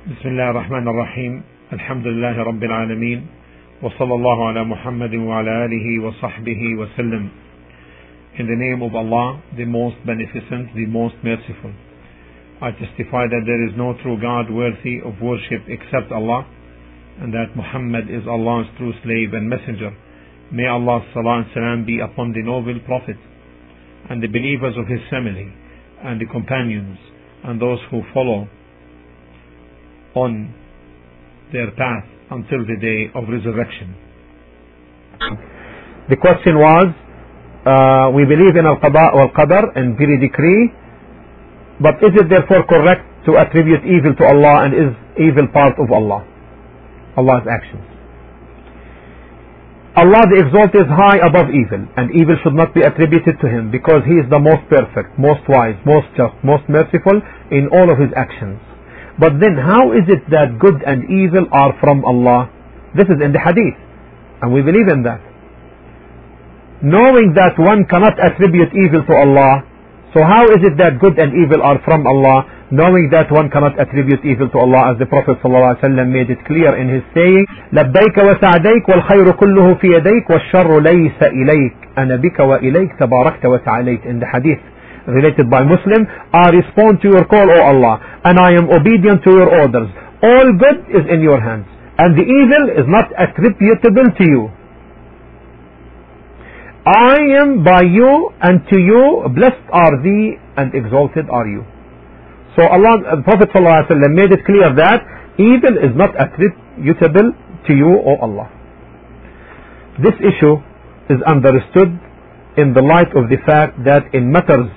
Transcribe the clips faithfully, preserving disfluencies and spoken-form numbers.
بسم الله الرحمن الرحيم. الحمد لله رب العالمين، وصلى الله على محمد وعلى آله وصحبه وسلم. In the name of Allah, the most beneficent, the most merciful, I testify that there is no true God worthy of worship except Allah, and that Muhammad is Allah's true slave and messenger. May Allah's salah and salam be upon the noble Prophet and the believers of his family and the companions and those who follow on their path until the day of resurrection. The question was, uh, we believe in al-qada wal-qadar and very decree, but is it therefore correct to attribute evil to Allah, and is evil part of Allah, Allah's actions? Allah the Exalted is high above evil, and evil should not be attributed to him, because he is the most perfect, most wise, most just, most merciful in all of his actions. But then how is it that good and evil are from Allah? This is in the hadith, and we believe in that. Knowing that one cannot attribute evil to Allah, so how is it that good and evil are from Allah, knowing that one cannot attribute evil to Allah, as the Prophet ﷺ made it clear in his saying, لبيك وسعديك والخير كله في يديك والشر ليس إليك أنا بك وإليك تباركت وتعاليت, in the hadith related by Muslim. I respond to your call, O Allah, and I am obedient to your orders. All good is in your hands, and the evil is not attributable to you. I am by you, and to you blessed are thee, and exalted are you. So Allah, the Prophet ﷺ made it clear that evil is not attributable to you, O Allah. This issue is understood in the light of the fact that in matters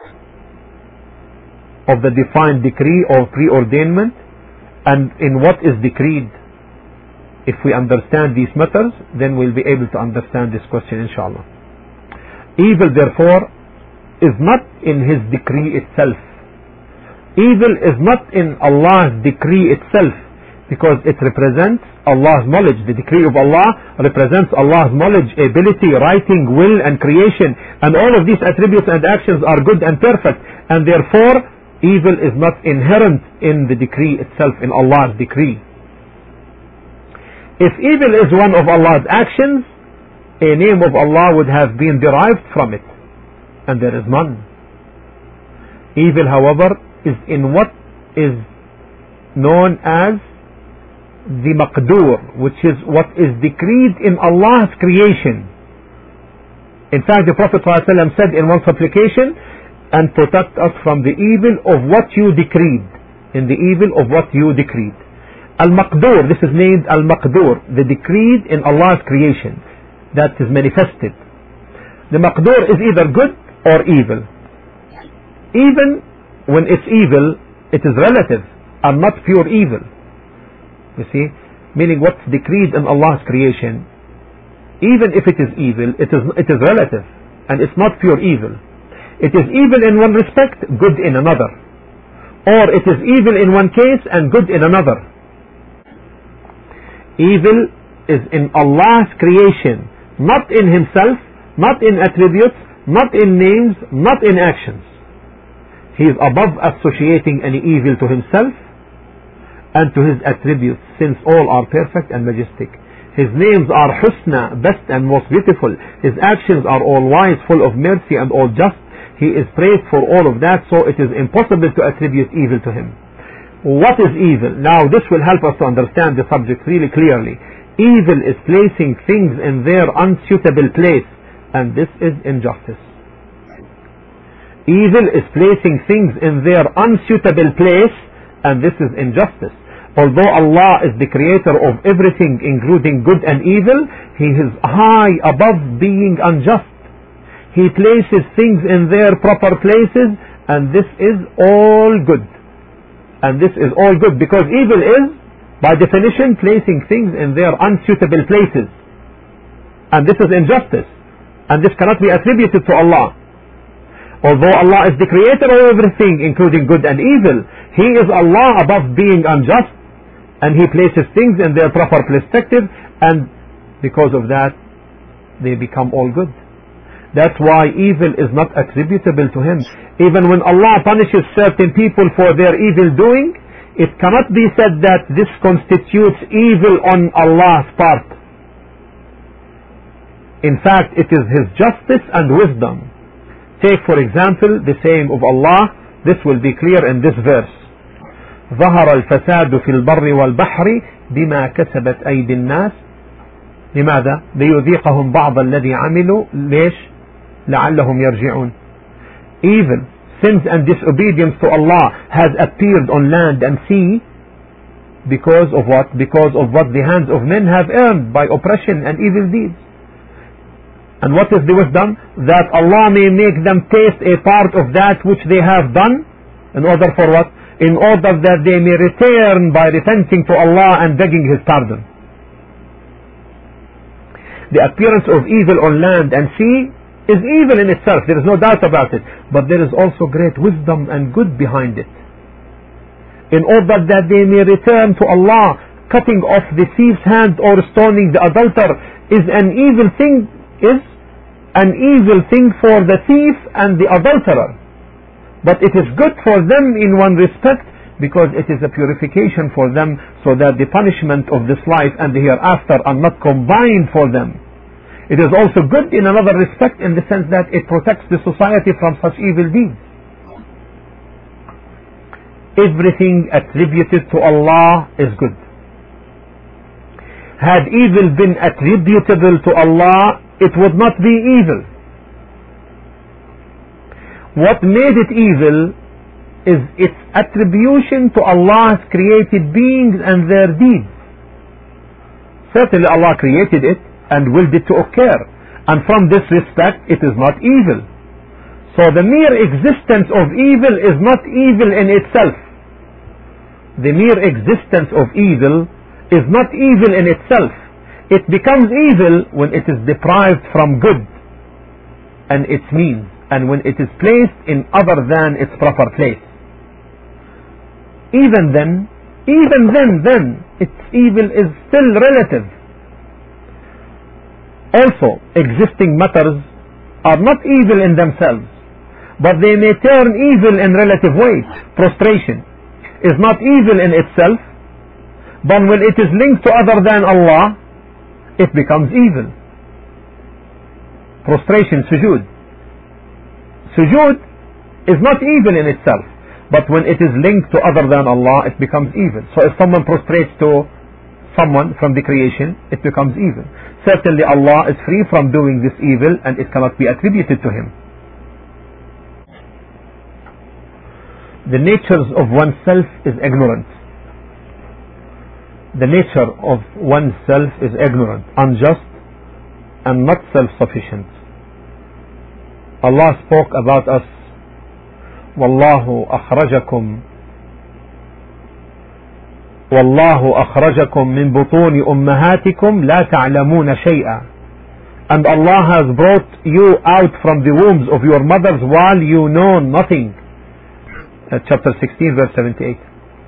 of the defined decree or preordainment, and in what is decreed, if we understand these matters, then we'll be able to understand this question, inshallah. Evil, therefore, is not in his decree itself. Evil is not in Allah's decree itself, because it represents Allah's knowledge. The decree of Allah represents Allah's knowledge, ability, writing, will, and creation, and all of these attributes and actions are good and perfect, and therefore evil is not inherent in the decree itself, in Allah's decree. If evil is one of Allah's actions, a name of Allah would have been derived from it, and there is none. Evil, however, is in what is known as the maqdur, which is what is decreed in Allah's creation. In fact, the Prophet ﷺ said in one supplication, and protect us from the evil of what you decreed, in the evil of what you decreed. Al-Maqdur, this is named Al-Maqdur, the decreed in Allah's creation, that is manifested. The Maqdur is either good or evil. Even when it's evil, it is relative and not pure evil. You see, meaning what's decreed in Allah's creation, even if it is evil, it is, it is relative, and it's not pure evil. It is evil in one respect, good in another. Or it is evil in one case and good in another. Evil is in Allah's creation, not in himself, not in attributes, not in names, not in actions. He is above associating any evil to himself and to his attributes, since all are perfect and majestic. His names are Husna, best and most beautiful. His actions are all wise, full of mercy and all just. He is praised for all of that, so it is impossible to attribute evil to him. What is evil? Now this will help us to understand the subject really clearly. Evil is placing things in their unsuitable place, and this is injustice. Evil is placing things in their unsuitable place, and this is injustice. Although Allah is the creator of everything, including good and evil, He is high above being unjust. He places things in their proper places, and this is all good. And this is all good, because evil is, by definition, placing things in their unsuitable places. And this is injustice. And this cannot be attributed to Allah. Although Allah is the creator of everything, including good and evil, He is Allah above being unjust, and He places things in their proper perspective, and because of that, they become all good. That's why evil is not attributable to Him. Even when Allah punishes certain people for their evil doing, it cannot be said that this constitutes evil on Allah's part. In fact, it is His justice and wisdom. Take for example the saying of Allah. This will be clear in this verse. ظهر الفساد في البر والبحر بما كسبت أيدي الناس. لماذا؟ ليذيقهم بعض الذي عملوا. ليش؟ لعلهم يرجعون. Evil, sins and disobedience to Allah has appeared on land and sea because of what? Because of what the hands of men have earned by oppression and evil deeds. And what is the wisdom? That Allah may make them taste a part of that which they have done. In order for what? In order that they may return by repenting to Allah and begging His pardon. The appearance of evil on land and sea is evil in itself. There is no doubt about it. But there is also great wisdom and good behind it. In order that they may return to Allah, cutting off the thief's hand or stoning the adulterer is an evil thing, is an evil thing for the thief and the adulterer. But it is good for them in one respect, because it is a purification for them, so that the punishment of this life and the hereafter are not combined for them. It is also good in another respect, in the sense that it protects the society from such evil deeds. Everything attributed to Allah is good. Had evil been attributable to Allah, it would not be evil. What made it evil is its attribution to Allah's created beings and their deeds. Certainly Allah created it and willed it to occur, and from this respect it is not evil. So the mere existence of evil is not evil in itself. The mere existence of evil is not evil in itself. It becomes evil when it is deprived from good and its means, and when it is placed in other than its proper place. Even then, even then, then, its evil is still relative. Also, existing matters are not evil in themselves, but they may turn evil in relative ways. Prostration is not evil in itself, but when it is linked to other than Allah, it becomes evil. Prostration, sujood. Sujood is not evil in itself, but when it is linked to other than Allah, it becomes evil. So if someone prostrates to someone from the creation, it becomes evil. Certainly Allah is free from doing this evil, and it cannot be attributed to Him. The nature of oneself is ignorant. The nature of oneself is ignorant, unjust, and not self-sufficient. Allah spoke about us, Wallahu akhrajakum Wallahu akhrajakum min butuni ummahatikum la ta'lamuna shay'a. And Allah has brought you out from the wombs of your mothers while you know nothing. Uh, chapter sixteen verse seventy-eight.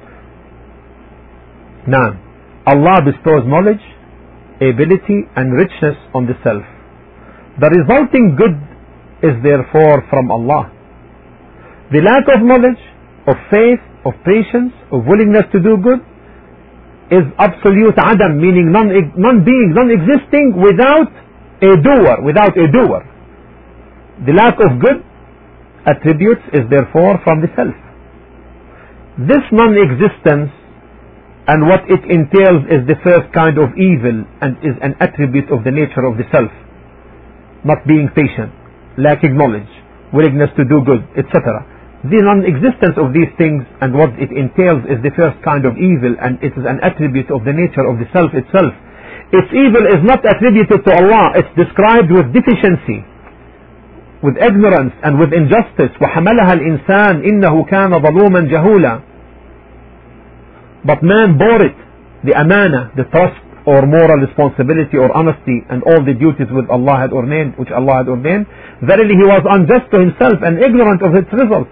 Now, Allah bestows knowledge, ability and richness on the self. The resulting good is therefore from Allah. The lack of knowledge, of faith, of patience, of willingness to do good is absolute adam, meaning non-being, non-existing without a doer, without a doer. The lack of good attributes is therefore from the self. This non-existence and what it entails is the first kind of evil, and is an attribute of the nature of the self. Not being patient, lacking knowledge, willingness to do good, et cetera. The non-existence of these things and what it entails is the first kind of evil, and it is an attribute of the nature of the self itself. Its evil is not attributed to Allah. It's described with deficiency, with ignorance and with injustice. وَحَمَلَهَا الْإِنسَانِ إِنَّهُ كَانَ ظَلُومًا جَهُولًا. But man bore it, the amana, the trust or moral responsibility or honesty and all the duties which Allah had ordained, which Allah had ordained. Verily he was unjust to himself and ignorant of its results.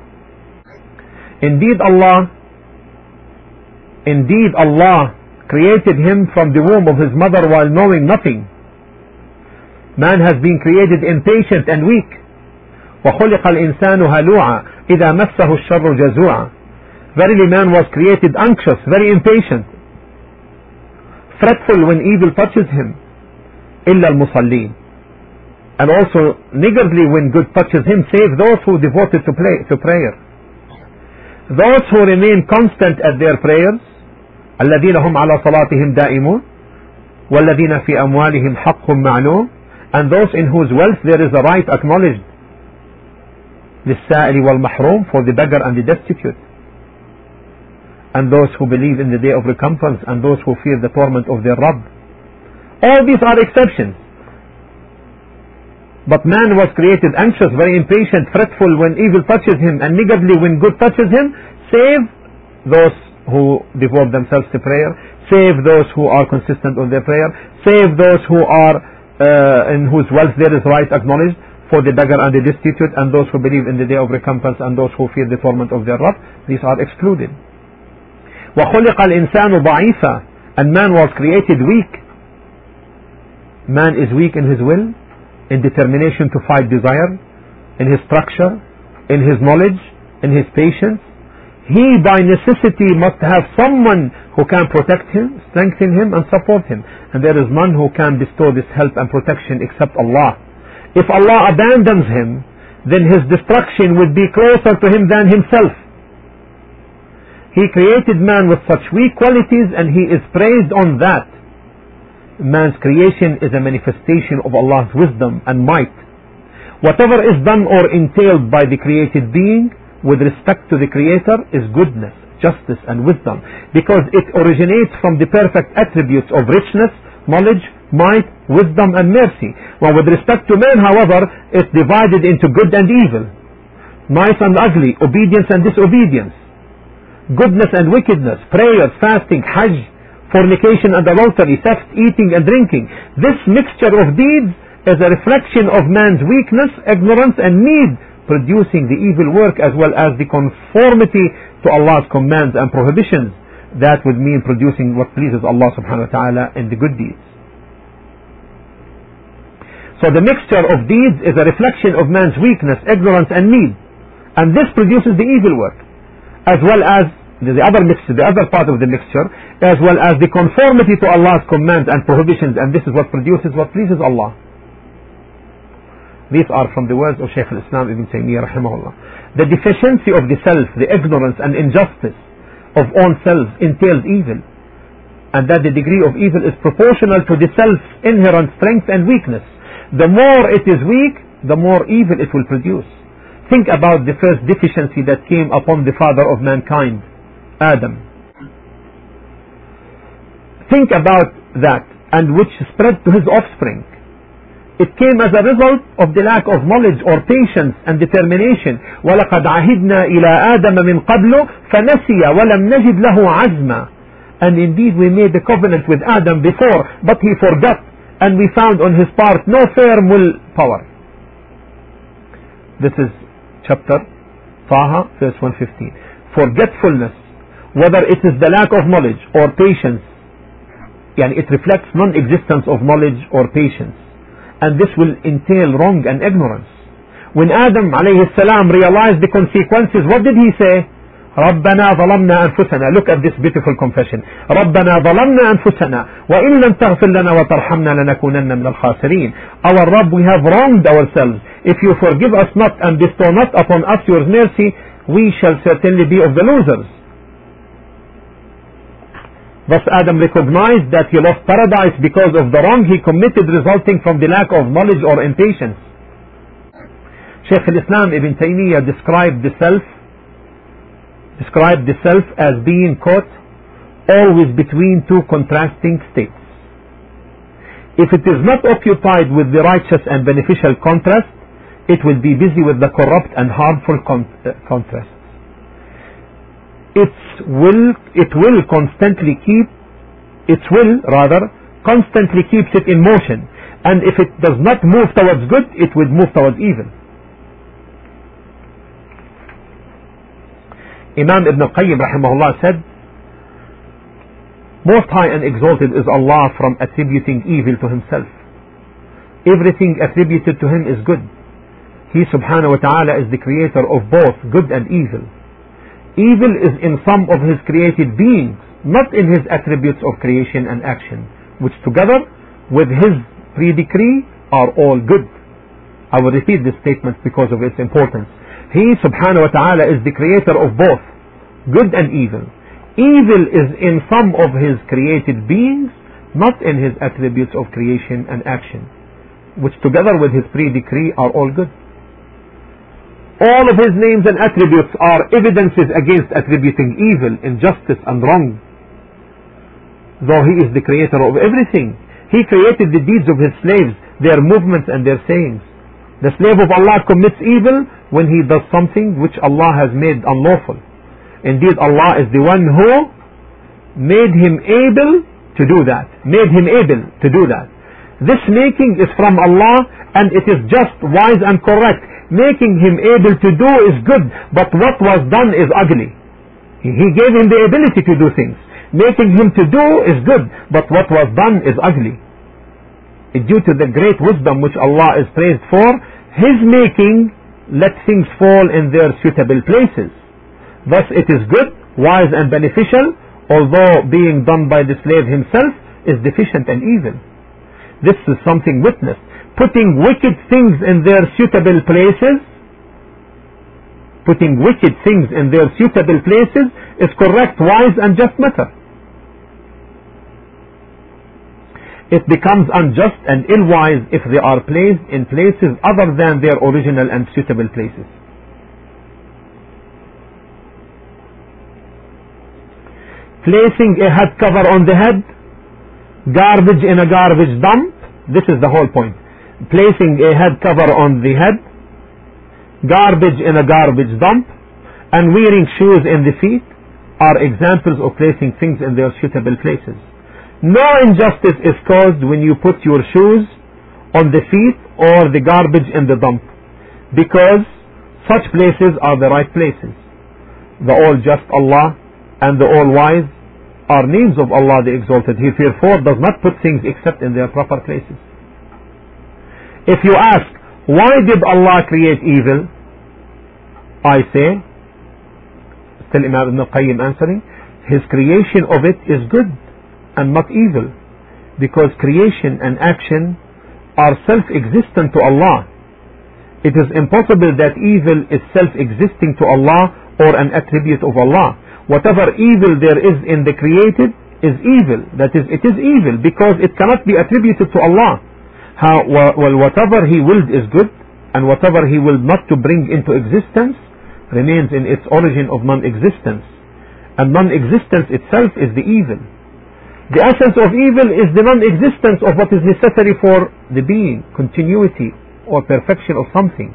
Indeed Allah, indeed Allah created him from the womb of his mother while knowing nothing. Man has been created impatient and weak. وَخُلِقَ الْإِنسَانُ هَلُوعًا إِذَا مَسَّهُ الشَّرُّ جَزُوعًا. Verily man was created anxious, very impatient, fretful when evil touches him. إِلَّا الْمُصَلِّينَ. And also niggardly when good touches him, save those who devoted to, play, to prayer. Those who remain constant at their prayers, الَّذِينَ هُمْ عَلَى صَلَاتِهِمْ دَائِمُونَ وَالَّذِينَ فِي أَمْوَالِهِمْ حَقٌّ مَعْلُومٌ. And those in whose wealth there is a right acknowledged. لِلسَّائِلِ وَالْمَحْرُومِ, for the beggar and the destitute. And those who believe in the day of recompense, and those who fear the torment of their Rabb. All these are exceptions. But man was created anxious, very impatient, fretful when evil touches him, and niggardly when good touches him, save those who devote themselves to prayer, save those who are consistent with their prayer, save those who are uh, in whose wealth there is right acknowledged, for the beggar and the destitute, and those who believe in the day of recompense, and those who fear the torment of their Rabb. These are excluded. وَخُلِقَ الْإِنسَانُ ضَعِيفًا. And man was created weak. Man is weak in his will, in determination to fight desire, in his structure, in his knowledge, in his patience. He by necessity must have someone who can protect him, strengthen him, and support him. And there is none who can bestow this help and protection except Allah. If Allah abandons him, then his destruction would be closer to him than himself. He created man with such weak qualities, and he is praised on that. Man's creation is a manifestation of Allah's wisdom and might. Whatever is done or entailed by the created being with respect to the Creator is goodness, justice, and wisdom, because it originates from the perfect attributes of richness, knowledge, might, wisdom, and mercy. While with respect to man, however, it's divided into good and evil, nice and ugly, obedience and disobedience, goodness and wickedness, prayers, fasting, hajj, fornication and adultery, theft, eating and drinking. This mixture of deeds is a reflection of man's weakness, ignorance, and need, producing the evil work as well as the conformity to Allah's commands and prohibitions. That would mean producing what pleases Allah subhanahu wa ta'ala in the good deeds. So the mixture of deeds is a reflection of man's weakness, ignorance, and need, and this produces the evil work, as well as the other mixture, the other part of the mixture, as well as the conformity to Allah's commands and prohibitions, and this is what produces what pleases Allah. These are from the words of Shaykh al-Islam Ibn Taymiyyah rahimahullah. The deficiency of the self, the ignorance and injustice of own self entails evil, and that the degree of evil is proportional to the self's inherent strength and weakness. The more it is weak, the more evil it will produce. Think about the first deficiency that came upon the father of mankind, Adam. Think about that, and which spread to his offspring. It came as a result of the lack of knowledge or patience and determination. وَلَقَدْ عَهِدْنَا إِلَىٰ آدَمَ مِنْ قَبْلُ فَنَسِيَ وَلَمْ نَجِدْ لَهُ عَزْمًا. And indeed we made the covenant with Adam before, but he forgot, and we found on his part no firm will power. This is chapter Taha, verse one fifteen. Forgetfulness, whether it is the lack of knowledge or patience, yani it reflects non-existence of knowledge or patience, and this will entail wrong and ignorance. When Adam alayhi salam realized the consequences, what did he say? رَبَّنَا ظَلَمْنَا أَنفُسَنَا. Look at this beautiful confession. رَبَّنَا ظَلَمْنَا أَنفُسَنَا وَإِن لَمْ تَغْفِرْ لَنَا وَتَرْحَمْنَا لَنَكُونَنَّ مِنَ الْخَاسِرِينَ. Our Rabb, we have wronged ourselves. If you forgive us not and bestow not upon us your mercy, we shall certainly be of the losers. Thus Adam recognized that he lost paradise because of the wrong he committed resulting from the lack of knowledge or impatience. Shaykh al-Islam Ibn Taymiyyah described the self described the self as being caught always between two contrasting states. If it is not occupied with the righteous and beneficial contrast, it will be busy with the corrupt and harmful con uh, contrasts. Its will, it will constantly keep, its will rather, constantly keeps it in motion, and if it does not move towards good, it will move towards evil. Imam Ibn al-Qayyim rahimahullah said, Most High and Exalted is Allah from attributing evil to Himself. Everything attributed to Him is good. He subhanahu wa ta'ala is the creator of both good and evil. Evil is in some of his created beings, not in his attributes of creation and action, which together with his pre-decree are all good. I will repeat this statement because of its importance. He subhanahu wa ta'ala is the creator of both good and evil. Evil is in some of his created beings, not in his attributes of creation and action, which together with his pre-decree are all good. All of his names and attributes are evidences against attributing evil, injustice and wrong. Though he is the creator of everything, he created the deeds of his slaves, their movements and their sayings. The slave of Allah commits evil when he does something which Allah has made unlawful. Indeed, Allah is the one who made him able to do that, made him able to do that. This making is from Allah, and it is just, wise and correct. Making him able to do is good, but what was done is ugly. He gave him the ability to do things. Making him to do is good, but what was done is ugly. Due to the great wisdom which Allah is praised for, his making let things fall in their suitable places. Thus it is good, wise and beneficial, although being done by the slave himself is deficient and evil. This is something witnessed. Putting wicked things in their suitable places, putting wicked things in their suitable places is correct, wise and just matter. It becomes unjust and ill-wise if they are placed in places other than their original and suitable places. Placing a head cover on the head, garbage in a garbage dump, this is the whole point. Placing a head cover on the head, garbage in a garbage dump, and wearing shoes in the feet are examples of placing things in their suitable places. No injustice is caused when you put your shoes on the feet or the garbage in the dump, because such places are the right places. The all-just Allah and the all-wise are names of Allah the Exalted. He therefore does not put things except in their proper places. If you ask, why did Allah create evil? I say, still Imam Ibn Qayyim answering, his creation of it is good and not evil, because creation and action are self-existent to Allah. It is impossible that evil is self-existing to Allah or an attribute of Allah. Whatever evil there is in the created is evil. That is, it is evil because it cannot be attributed to Allah. How, well, whatever He willed is good, and whatever He willed not to bring into existence remains in its origin of non-existence, and non-existence itself is the evil. The essence of evil is the non-existence of what is necessary for the being, continuity or perfection of something.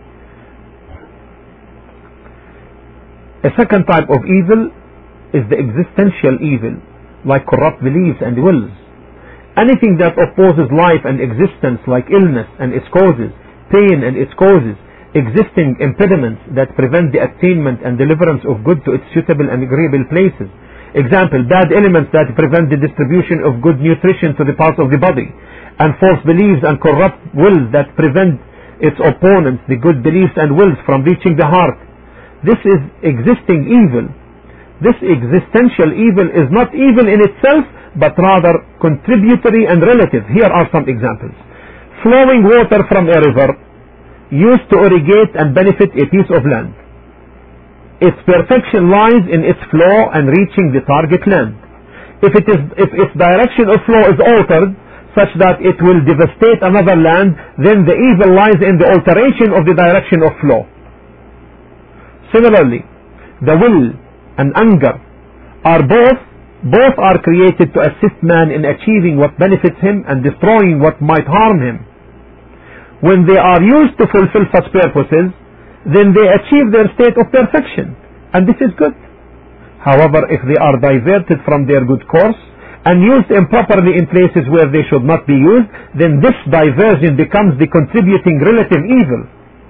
A second type of evil is the existential evil, like corrupt beliefs and wills. Anything that opposes life and existence, like illness and its causes, pain and its causes, existing impediments that prevent the attainment and deliverance of good to its suitable and agreeable places. Example, bad elements that prevent the distribution of good nutrition to the parts of the body, and false beliefs and corrupt wills that prevent its opponents, the good beliefs and wills, from reaching the heart. This is existing evil. This existential evil is not evil in itself, but rather contributory and relative. Here are some examples. Flowing water from a river used to irrigate and benefit a piece of land. Its perfection lies in its flow and reaching the target land. If it is, if its direction of flow is altered such that it will devastate another land, then the evil lies in the alteration of the direction of flow. Similarly, the will and anger are both both are created to assist man in achieving what benefits him and destroying what might harm him. When they are used to fulfill such purposes, then they achieve their state of perfection, and this is good. However, if they are diverted from their good course and used improperly in places where they should not be used, then this diversion becomes the contributing relative evil.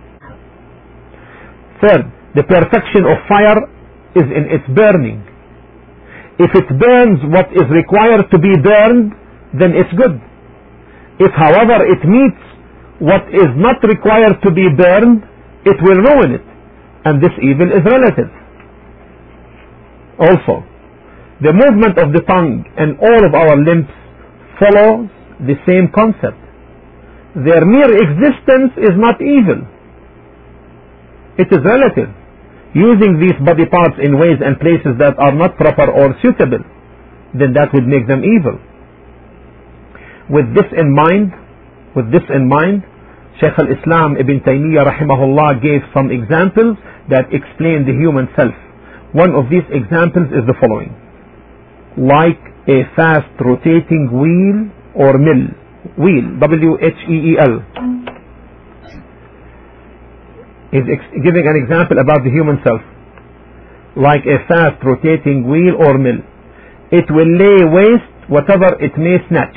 Third, the perfection of fire is in its burning. If it burns what is required to be burned, then it's good. If, however, it meets what is not required to be burned, it will ruin it, and this evil is relative. Also, the movement of the tongue and all of our limbs follows the same concept. Their mere existence is not evil. It is relative. Using these body parts in ways and places that are not proper or suitable, then that would make them evil. With this in mind, with this in mind, Shaykh al-Islam Ibn Taymiyyah rahimahullah gave some examples that explain the human self. One of these examples is the following. Like a fast rotating wheel or mill. Wheel, W H E E L. He's ex- giving an example about the human self. Like a fast rotating wheel or mill. It will lay waste whatever it may snatch.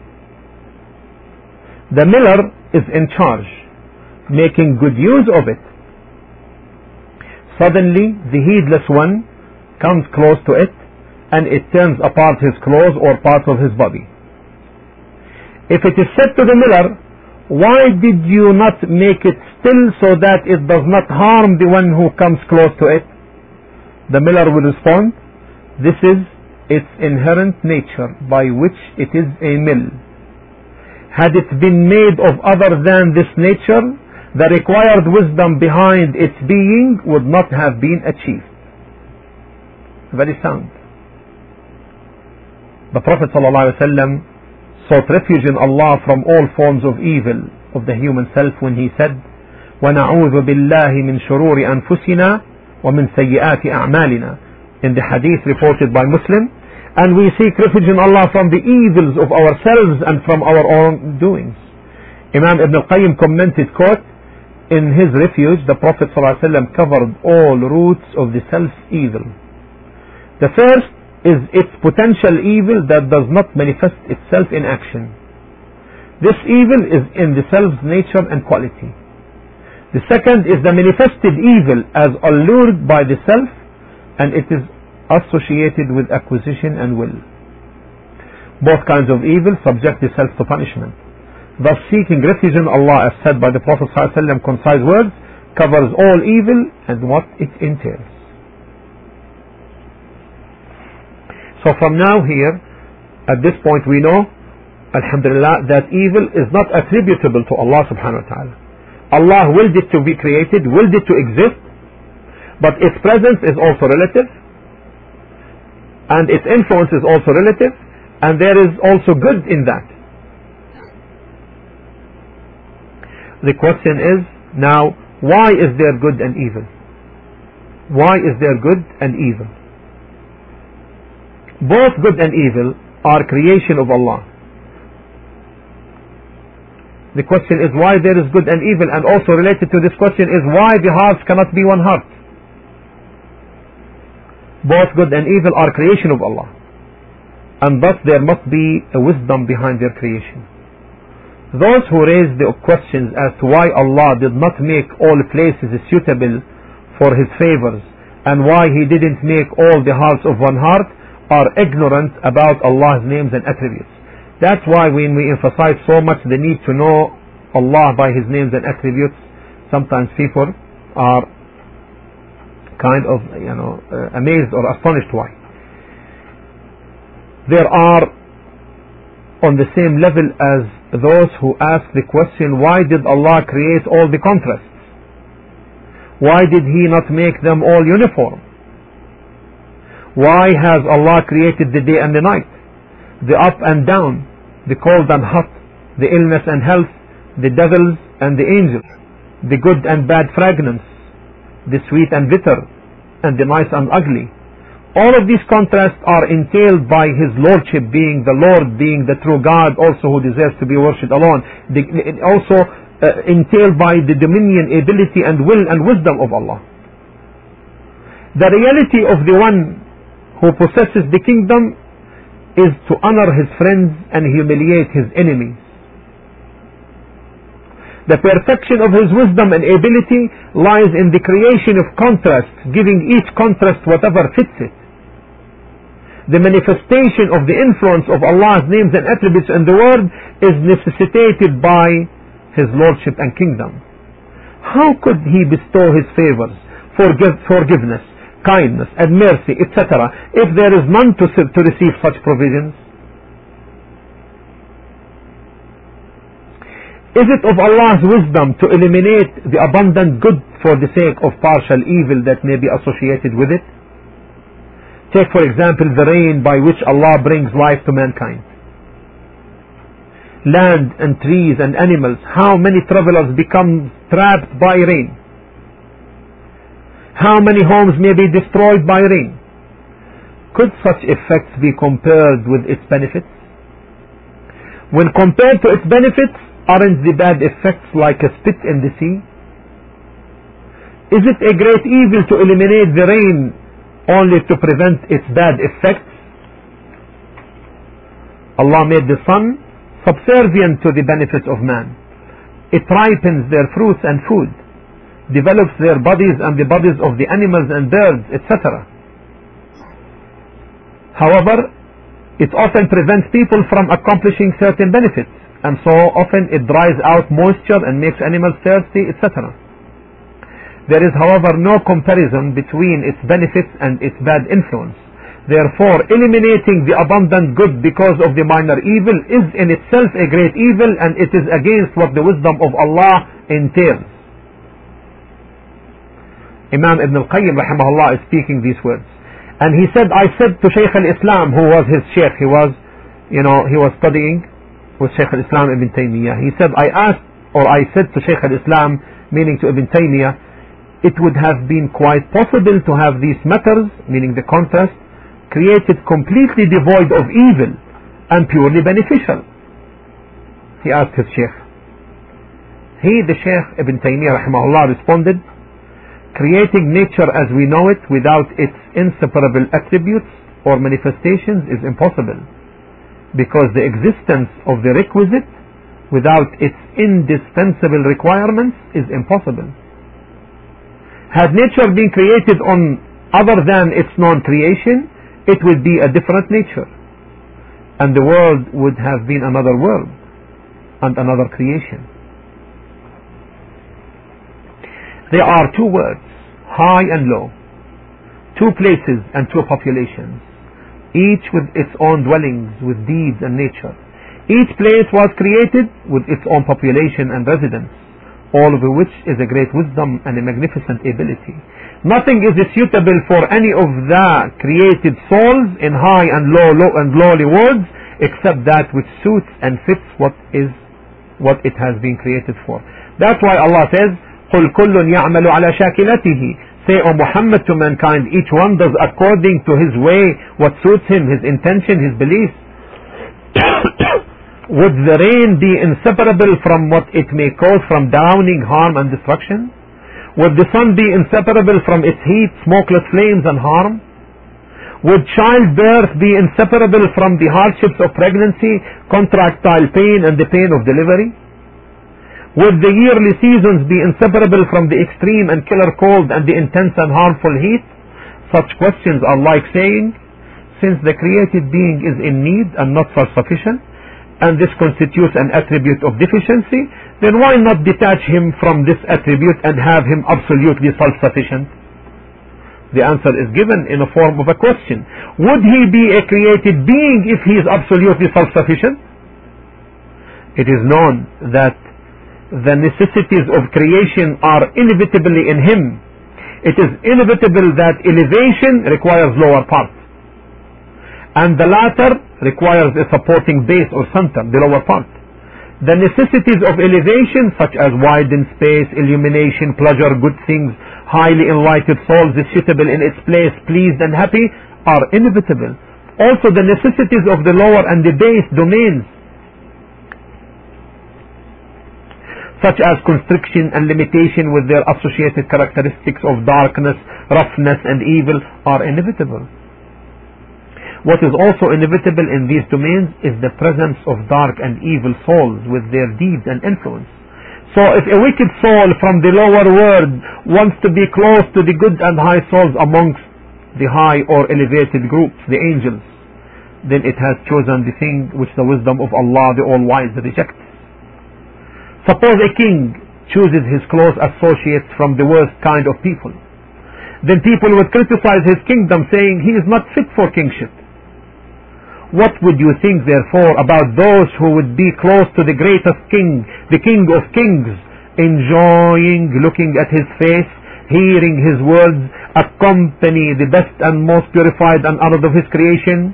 The miller is in charge, making good use of it. Suddenly, the heedless one comes close to it, and it turns apart his clothes or parts of his body. If it is said to the miller, why did you not make it still so that it does not harm the one who comes close to it? The miller will respond, this is its inherent nature by which it is a mill. Had it been made of other than this nature, the required wisdom behind its being would not have been achieved. Very sound. The Prophet ﷺ sought refuge in Allah from all forms of evil of the human self when he said, وَنَعُوذُ بِاللَّهِ مِنْ شُرُورِ أَنفُسِنَا وَمِنْ سَيِّئَاتِ أَعْمَالِنَا, in the hadith reported by Muslim. And we seek refuge in Allah from the evils of ourselves and from our own doings. Imam Ibn al-Qayyim commented, quote, in his refuge, the Prophet ﷺ covered all roots of the self-evil. The first is its potential evil that does not manifest itself in action. This evil is in the self's nature and quality. The second is the manifested evil as allured by the self, and it is associated with acquisition and will. Both kinds of evil subject the self to punishment. Thus seeking refuge in Allah, as said by the Prophet ﷺ, concise words, covers all evil and what it entails. So from now here, at this point we know, alhamdulillah, that evil is not attributable to Allah subhanahu wa ta'ala. Allah willed it to be created, willed it to exist, but its presence is also relative, and its influence is also relative, and there is also good in that. The question is now, why is there good and evil? Why is there good and evil? Both good and evil are creation of Allah. The question is why there is good and evil, and also related to this question is why the hearts cannot be one heart. Both good and evil are creation of Allah, and thus there must be a wisdom behind their creation. Those who raise the questions as to why Allah did not make all places suitable for His favors and why He didn't make all the hearts of one heart are ignorant about Allah's names and attributes. That's why when we emphasize so much the need to know Allah by His names and attributes, sometimes people are kind of, you know, uh, amazed or astonished why. There are on the same level as those who ask the question, why did Allah create all the contrasts? Why did He not make them all uniform? Why has Allah created the day and the night, the up and down, the cold and hot, the illness and health, the devils and the angels, the good and bad fragrance, the sweet and bitter, and the nice and ugly? All of these contrasts are entailed by His Lordship, being the Lord, being the true God, also who deserves to be worshipped alone. The, also uh, entailed by the dominion, ability, and will and wisdom of Allah. The reality of the one who possesses the kingdom is to honor his friends and humiliate his enemies. The perfection of His wisdom and ability lies in the creation of contrasts, giving each contrast whatever fits it. The manifestation of the influence of Allah's names and attributes in the world is necessitated by His Lordship and Kingdom. How could He bestow His favors, forgive, forgiveness, kindness and mercy, et cetera, if there is none to, to receive such provisions? Is it of Allah's wisdom to eliminate the abundant good for the sake of partial evil that may be associated with it? Take for example the rain by which Allah brings life to mankind. Land and trees and animals, how many travelers become trapped by rain? How many homes may be destroyed by rain? Could such effects be compared with its benefits? When compared to its benefits, aren't the bad effects like a spit in the sea? Is it a great evil to eliminate the rain only to prevent its bad effects? Allah made the sun subservient to the benefits of man. It ripens their fruits and food, develops their bodies and the bodies of the animals and birds, et cetera. However, it often prevents people from accomplishing certain benefits, and so often it dries out moisture and makes animals thirsty, et cetera. There is, however, no comparison between its benefits and its bad influence. Therefore, eliminating the abundant good because of the minor evil is in itself a great evil, and it is against what the wisdom of Allah entails. Imam Ibn al-Qayyim rahimahullah is speaking these words, and he said, I said to Shaykh al-Islam, who was his Shaykh, he was, you know, he was studying with Shaykh al-Islam Ibn Taymiyyah. He said, I asked, or I said to Shaykh al-Islam, meaning to Ibn Taymiyyah, it would have been quite possible to have these matters, meaning the contrast, created completely devoid of evil and purely beneficial. He asked his Shaykh. He, the Shaykh Ibn Taymiyyah rahimahullah, responded, creating nature as we know it without its inseparable attributes or manifestations is impossible, because the existence of the requisite without its indispensable requirements is impossible. Had nature been created on other than its non-creation, it would be a different nature, and the world would have been another world and another creation. There are two words, high and low, two places and two populations, each with its own dwellings, with deeds and nature. Each place was created with its own population and residents, all of which is a great wisdom and a magnificent ability. Nothing is suitable for any of the created souls in high and low, low and lowly worlds, except that which suits and fits what is what it has been created for. That's why Allah says, قُلْ كُلٌّ يَعْمَلُ عَلَى شَاكِلَتِهِ. Say, O Muhammad, to mankind, each one does according to his way what suits him, his intention, his beliefs. Would the rain be inseparable from what it may cause from drowning, harm and destruction? Would the sun be inseparable from its heat, smokeless flames and harm? Would childbirth be inseparable from the hardships of pregnancy, contractile pain and the pain of delivery? Would the yearly seasons be inseparable from the extreme and killer cold and the intense and harmful heat? Such questions are like saying, since the created being is in need and not self-sufficient, and this constitutes an attribute of deficiency, then why not detach him from this attribute and have him absolutely self-sufficient? The answer is given in the form of a question. Would he be a created being if he is absolutely self-sufficient? It is known that the necessities of creation are inevitably in him. It is inevitable that elevation requires lower parts, and the latter requires a supporting base or center, the lower part. The necessities of elevation, such as widened space, illumination, pleasure, good things, highly enlightened souls is suitable in its place, pleased and happy, are inevitable. Also the necessities of the lower and the base domains, such as constriction and limitation with their associated characteristics of darkness, roughness and evil, are inevitable. What is also inevitable in these domains is the presence of dark and evil souls with their deeds and influence. So if a wicked soul from the lower world wants to be close to the good and high souls amongst the high or elevated groups, the angels, then it has chosen the thing which the wisdom of Allah the All-Wise rejects. Suppose a king chooses his close associates from the worst kind of people, then people would criticize his kingdom, saying he is not fit for kingship. What would you think, therefore, about those who would be close to the greatest king, the King of Kings, enjoying looking at his face, hearing his words, accompany the best and most purified and honored of his creation?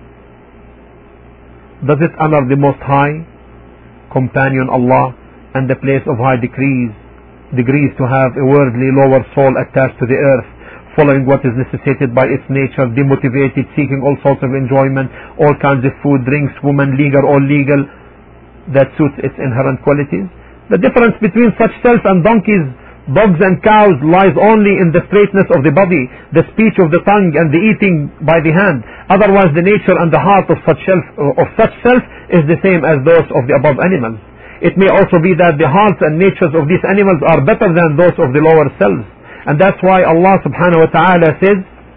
Does it honor the Most High, Companion Allah, and the place of high degrees, degrees to have a worldly lower soul attached to the earth, following what is necessitated by its nature, demotivated, seeking all sorts of enjoyment, all kinds of food, drinks, women, legal or legal, that suits its inherent qualities? The difference between such self and donkeys, dogs and cows lies only in the straightness of the body, the speech of the tongue, and the eating by the hand. Otherwise, the nature and the heart of such self, of such self is the same as those of the above animals. It may also be that the hearts and natures of these animals are better than those of the lower selves. And that's why Allah subhanahu wa ta'ala says,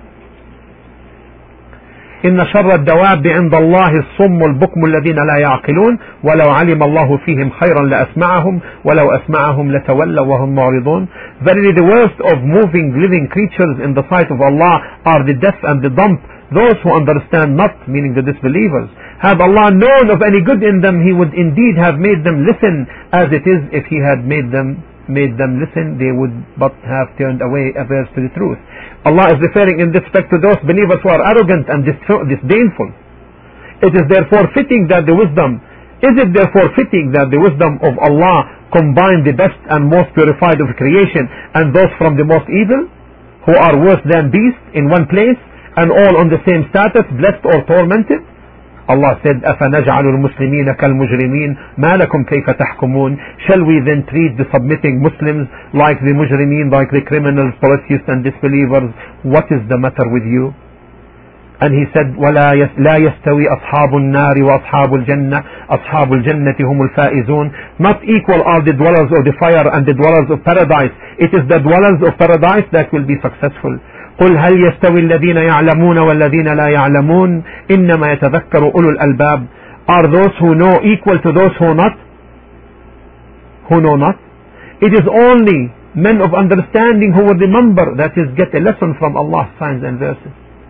إن شر الدواب عند الله الصم البكم الذين لا يعقلون ولو علم الله فيهم خيرا لأسمعهم ولو أسمعهم لتولوا وهم معرضون. Verily the worst of moving living creatures in the sight of Allah are the deaf and the dumb, those who understand not, meaning the disbelievers. Had Allah known of any good in them, He would indeed have made them listen. As it is, if He had made them made them listen, they would but have turned away averse to the truth. Allah is referring in this respect to those believers who are arrogant and disdainful. It is therefore fitting that the wisdom, is it therefore fitting that the wisdom of Allah combine the best and most purified of creation and those from the most evil, who are worse than beasts in one place and all on the same status, blessed or tormented? Allah said, أَفَنَجْعَلُ الْمُسْلِمِينَ كَالْمُجْرِمِينَ مَا لَكُمْ كَيْفَ تَحْكُمُونَ. Shall we then treat the submitting Muslims like the mujrimeen, like the criminals, polytheists and disbelievers? What is the matter with you? And he said, وَلَا لَا يَسْتَوِي أَصْحَابُ النَّارِ وَأَصْحَابُ الْجَنَّةِ أَصْحَابُ الْجَنَّةِ هُمُ الْفَائِزُونَ. Not equal are the dwellers of the fire and the dwellers of paradise. It is the dwellers of paradise that will be successful. قل هل يستوي الذين يعلمون والذين لا يعلمون إنما يتذكر أولو الألباب. Are those who know equal to those who not? Who know not? It is only men of understanding who will remember, that is, get a lesson from Allah's signs and verses.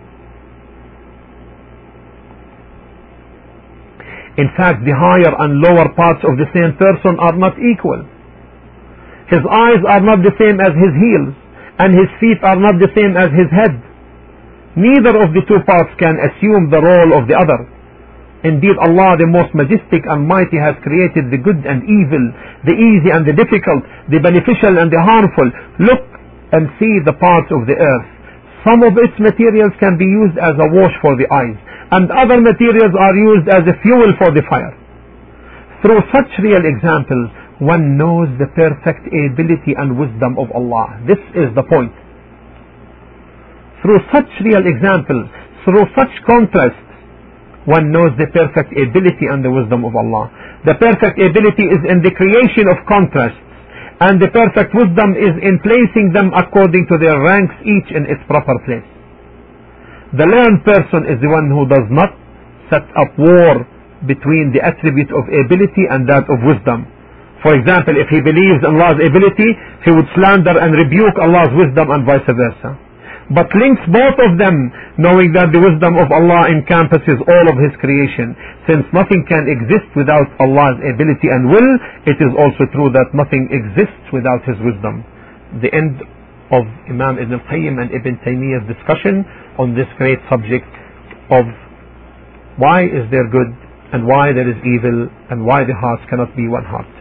In fact, the higher and lower parts of the same person are not equal. His eyes are not the same as his heels, and his feet are not the same as his head. Neither of the two parts can assume the role of the other. Indeed, Allah, the most majestic and mighty, has created the good and evil, the easy and the difficult, the beneficial and the harmful. Look and see the parts of the earth. Some of its materials can be used as a wash for the eyes, and other materials are used as a fuel for the fire. Through such real examples, one knows the perfect ability and wisdom of Allah. This is the point. Through such real examples, through such contrasts, one knows the perfect ability and the wisdom of Allah. The perfect ability is in the creation of contrasts, and the perfect wisdom is in placing them according to their ranks, each in its proper place. The learned person is the one who does not set up war between the attribute of ability and that of wisdom. For example, if he believes in Allah's ability, he would slander and rebuke Allah's wisdom and vice versa. But links both of them, knowing that the wisdom of Allah encompasses all of His creation. Since nothing can exist without Allah's ability and will, it is also true that nothing exists without His wisdom. The end of Imam Ibn al-Qayyim and Ibn Taymiyyah's discussion on this great subject of why is there good and why there is evil and why the hearts cannot be one heart.